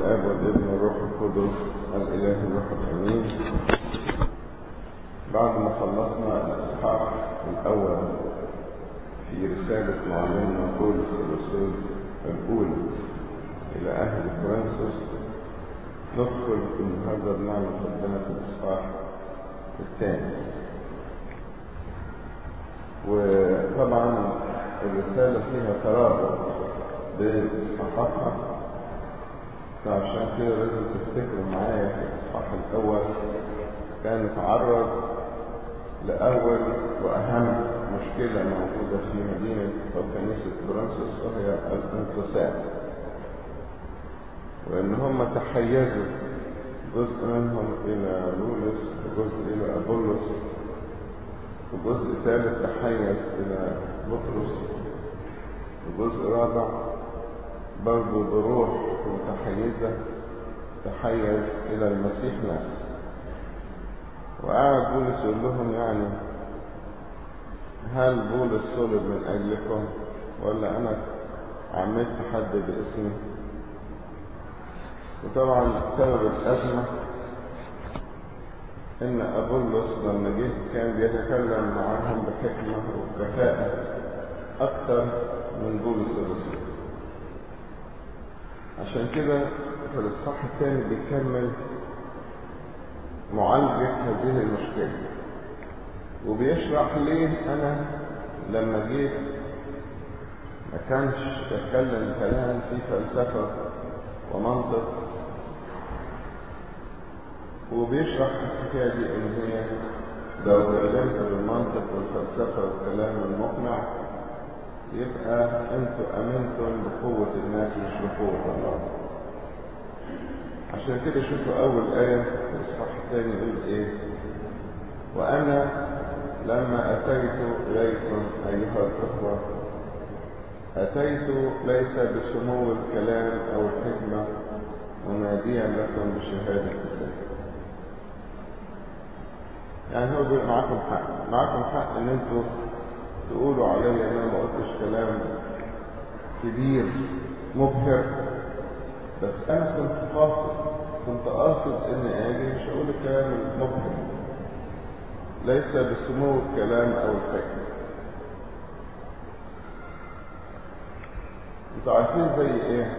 الآب والابن والروح القدس الإله الواحد آمين. بعد ما خلصنا الإصحاح الأول في رسالة معلمنا بولس الرسول الأولى إلى أهل كورنثوس، ندخل النهارده بنعمة ربنا في الإصحاح الثاني. وطبعا الرسالة فيها ترابط بين إصحاحاتها، فعشان كده لازم تفتكروا معايا في الإصحاح الأول كان اتعرض لأول وأهم مشكلة موجودة في مدينة أو كنيسة كورنثوس، وهي الانقسام، وإن هم تحيزوا جزء منهم إلى بولس وجزء إلى أبولس وجزء ثالث تحيز إلى بطرس وجزء رابع برضه بروح متحيزة تحيز إلى المسيح نفسه. وقعد بولس يقول لهم يعني هل بولس صلب من أجلكم ولا أنا عملت حد باسمي؟ وطبعا سبب الأزمة إن أبولس لما جه كان بيتكلم معهم بحكمة وكفاءة أكثر من بولس الرسول. عشان كده في الإصحاح الثاني بيكمل معالجة هذه المشكلة، وبيشرح ليه أنا لما جيت ما كانش بتكلم كلام فيه فلسفة ومنطق، وبيشرح الحكاية دي إن هي لو اتكلمت بالمنطق والفلسفة والكلام المقنع يبقى انتوا امنتم بقوة الناس مش بقوة الله. عشان كده شوفوا اول آية في الإصحاح الثاني يقول ايه: وانا لما اتيت اليكم ايها الاخوة اتيت ليس بسمو الكلام او الحكمة مناديا لكم بشهادة الله. يعني هو بيقول معاكم حق ان انتوا تقولوا علي ان انا ما قلتش كلام كبير مبهر، بس انا كنت قاصد اني اجي مش اقول الكلام المبهر، ليس بسمو الكلام او الحكمة. انتوا عارفين زي ايه؟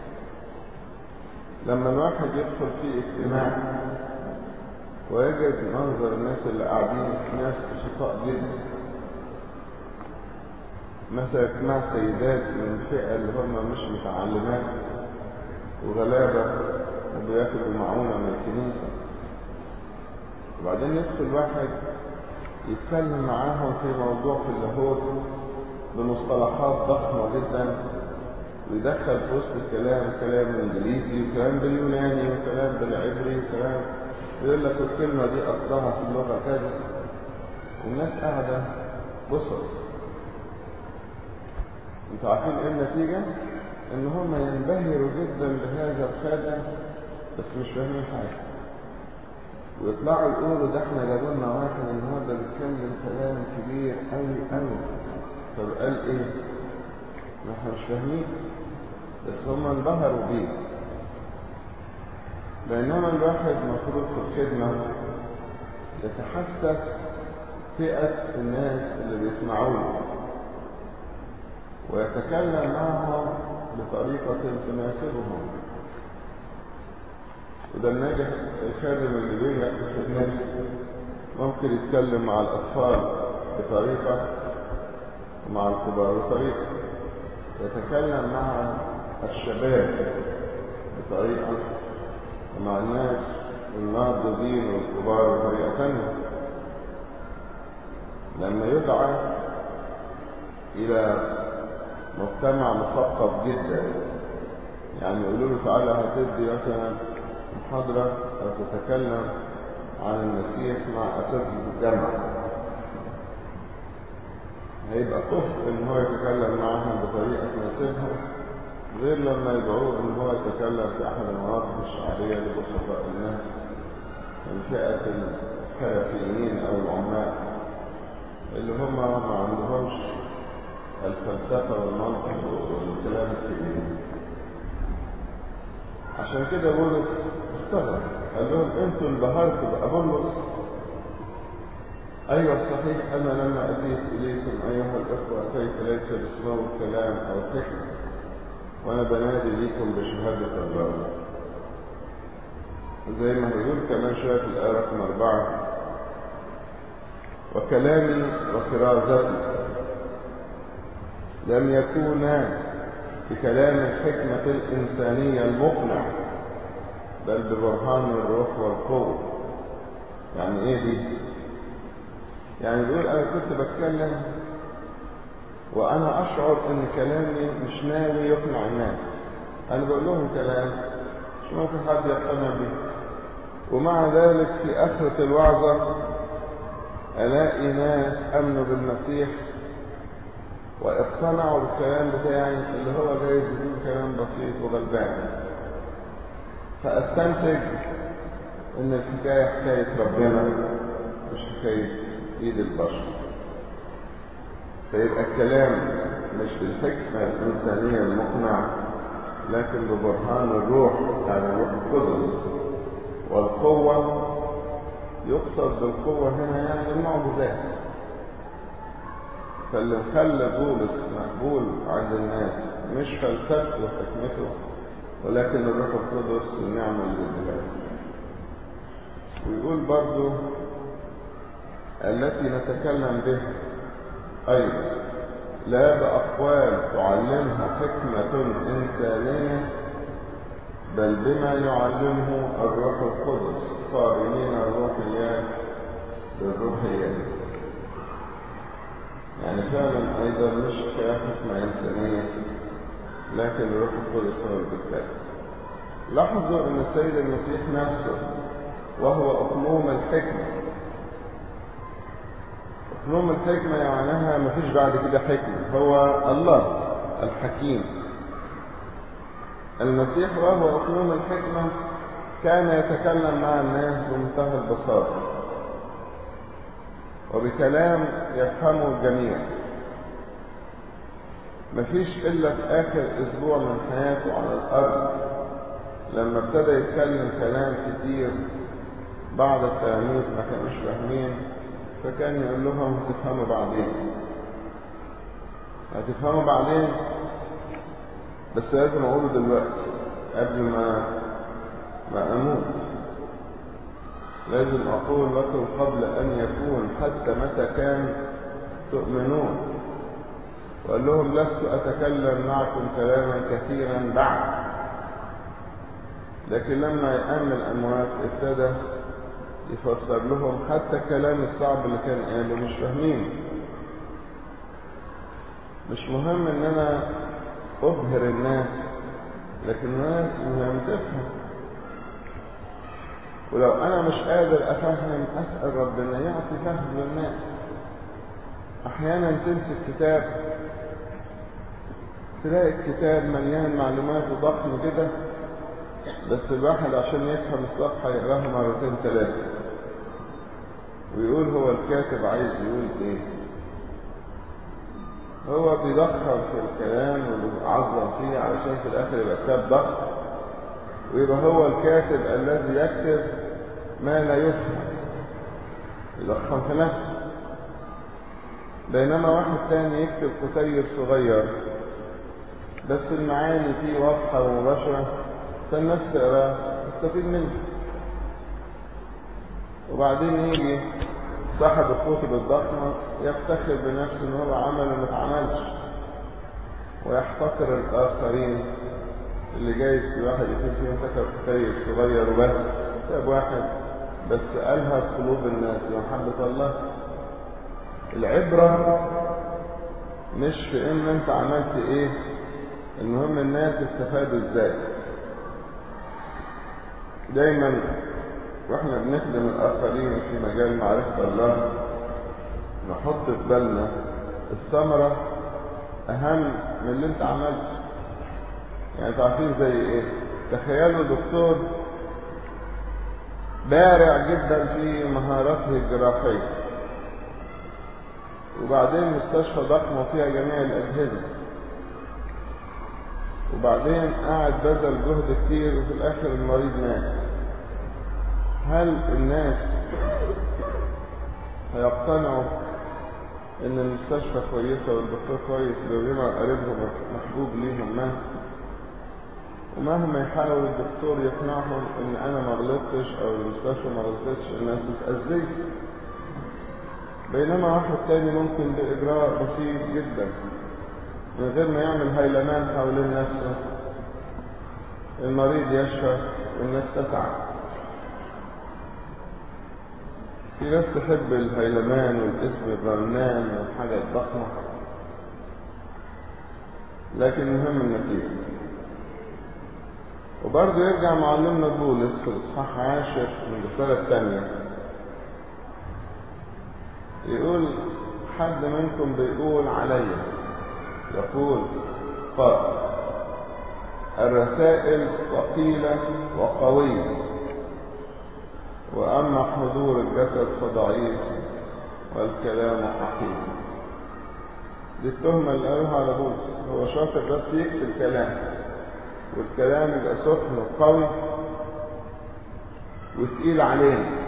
لما الواحد يدخل في اجتماع ويجد منظر الناس اللي قاعدين ناس بسطاء جدا، مثلا اجتماع سيدات من الفئة اللي هم مش متعلمات وغلابة وبياخدوا معونة من الكنيسة، وبعدين يدخل واحد يتكلم معاهم في موضوع في اللاهوت بمصطلحات ضخمة جدا، ويدخل في وسط الكلام كلام انجليزي وكلام باليوناني وكلام بالعبري وكلام يقول لك الكلمة دي أصلها في اللغة كذا، والناس قاعدة بصر. انتوا عارفين ايه النتيجة؟ ان هم ينبهروا جدا بهذا الخادم بس مش فاهمين حاجة، ويطلعوا يقولوا ده احنا جابوا لنا واحد النهارده بيتكلم كلام كبير قوي قوي. طب قال ايه؟ ما احنا مش فاهمين، بس هم انبهروا بيه. بينما الواحد مفروض في الخدمة يتحسس فئة الناس اللي بيسمعوا له ويتكلم معهم بطريقة تناسبهم. وده الناجح الخادم اللي بينجح في خدمته ممكن يتكلم مع الأطفال بطريقة ومع الكبار بطريقة، يتكلم مع الشباب بطريقة، ومع الناس الناضجين والكبار بطريقة ثانية. لما يدعى إلى مجتمع مثقف جدا، يعني يقولوا له تعالى هتدي مثلا محاضرة أو تتكلم عن المسيح مع أساتذة الجامعة، هيبقى كفء إن هو يتكلم معهم بطريقة تناسبهم، غير لما يدعوه إن هو يتكلم في أحد المواقف الشعبية لبسطاء الناس من فئة الحرفيين أو العمال اللي هم ما عندهمش الفلسفة والمنطق والكلام الكبير. عشان كده بولس استغرب، قال لهم انتوا انبهرتوا بأبولس؟ ايوه صحيح، انا لما اتيت اليكم ايها الاخوه اتيت ليس باسمه الكلام او الحكمه، وانا بنادي ليكم بشهاده الله. زي ما هيقول كمان شويه في الايه رقم 4: وكلامي وكرازتي لم يكونا بكلام الحكمه الانسانيه المقنع، بل ببرهان الروح والقوه. يعني ايه دي؟ يعني بيقول انا كنت بتكلم وانا اشعر ان كلامي مش ناوي يقنع الناس، انا بقول لهم كلام مش ممكن حد يقتنع به، ومع ذلك في اخرة الوعظة الاقي ناس امنوا بالمسيح واقتنعوا بالكلام بتاعي اللي هو جايز يكون كلام بسيط وغلبان. فاستنتج ان الحكاية حكاية ربنا مش حكاية ايد البشر. فيبقى الكلام مش بالحكمة الإنسانية المقنعة، لكن ببرهان الروح، يعني الروح القدس. والقوة يقصد بالقوة هنا يعني المعجزات. فاللي خلى بولس مقبول عند الناس مش فلسفته وحكمته، ولكن الروح القدس والنعمة اللي بالله. ويقول برضو التي نتكلم بها أيضا لا بأقوال تعلمها حكمة إنسانية، بل بما يعلمه الروح القدس، قارنين الروحيات بالروحيات. يعني فعلا أيضا مش كحكمة إنسانية، لكن الروح القدس هو الكتاب. لاحظوا أن السيد المسيح نفسه وهو أقلوم الحكمة. أقلوم الحكمة معناها مفيش بعد كده حكمة، هو الله الحكيم. المسيح وهو أقلوم الحكمة كان يتكلم مع الناس بمنتهى البساطة وبكلام يفهمه الجميع. مفيش إلا في آخر أسبوع من حياته على الأرض لما ابتدى يتكلم كلام كتير بعض التلاميذ ما كانوش فاهمين، فكان يقول لهم هتفهموا بعدين، هتفهموا بعدين، بس لازم أقوله دلوقتي قبل ما أموت. لازم أقول لكم قبل أن يكون، حتى متى كان تؤمنون. وقال لهم لست أتكلم معكم كلاما كثيرا بعد. لكن لما يقام الأموات ابتدى يفسر لهم حتى الكلام الصعب اللي كان قاله مش فاهمين. مش مهم ان انا ابهر الناس، لكن الناس مهم تفهم. ولو انا مش قادر افهم اسأل ربنا يعطي فهم للناس. احيانا تمسك كتاب تلاقي الكتاب مليان معلومات وضخم كده، بس الواحد عشان يفهم الصفحة يقراها مرتين ثلاثة ويقول هو الكاتب عايز يقول ايه. هو بيضخم في الكلام وبيعظم فيه علشان في الاخر يبقى كتاب ضخم، ويبقى هو الكاتب الذي يكتب ما لا يفهم، يضخم في نفسه. بينما واحد تاني يكتب كتيب صغير بس المعاني فيه واضحة ومباشرة، فالناس تقراه تستفيد منه. وبعدين يجي صاحب الكتب الضخمة يفتخر بنفسه ان هو عمل وما اتعملش، ويحتقر الآخرين اللي جايز في واحد يكون فيهم كتب كتيب صغير وبس، كتاب واحد بس قالها في قلوب الناس بمحبة الله. العبرة مش في ان انت عملت ايه، المهم الناس استفادوا ازاي. دايما واحنا بنخدم الاخرين في مجال معرفة الله نحط في بالنا الثمرة اهم من اللي انت عملته. يعني تعرفين زي ايه؟ تخيلوا دكتور بارع جدا في مهاراته الجراحية، وبعدين مستشفى ضخمة فيها جميع الأجهزة، وبعدين قاعد بذل جهد كتير وفي الآخر المريض مات. هل الناس هيقتنعوا إن المستشفى كويسة والدكتور كويس بينما قريبهم محبوب ليهم مات؟ ومهما يحاول الدكتور يقنعهم إن أنا ما غلطتش أو المستشفى ما غلطتش، الناس بتأذيه. بينما واحد تاني ممكن بإجراء بسيط جدا من غير ما يعمل هيلمان حوالين نفسه المريض يشفى والناس تتعب. في ناس تحب الهيلمان والاسم الرنان والحاجة الضخمة، لكن المهم النتيجة. وبرضه يرجع معلمنا بولس في الإصحاح 10 من الرسالة الثانية يقول حد منكم بيقول عليا، يقول قال الرسائل ثقيلة وقوية وأما حضور الجسد فضعيف والكلام حقير. دي التهمة اللي قالوها على بولس، هو شاطر بس يكتب كلام والكلام يبقى سخن وقوي وتقيل علينا،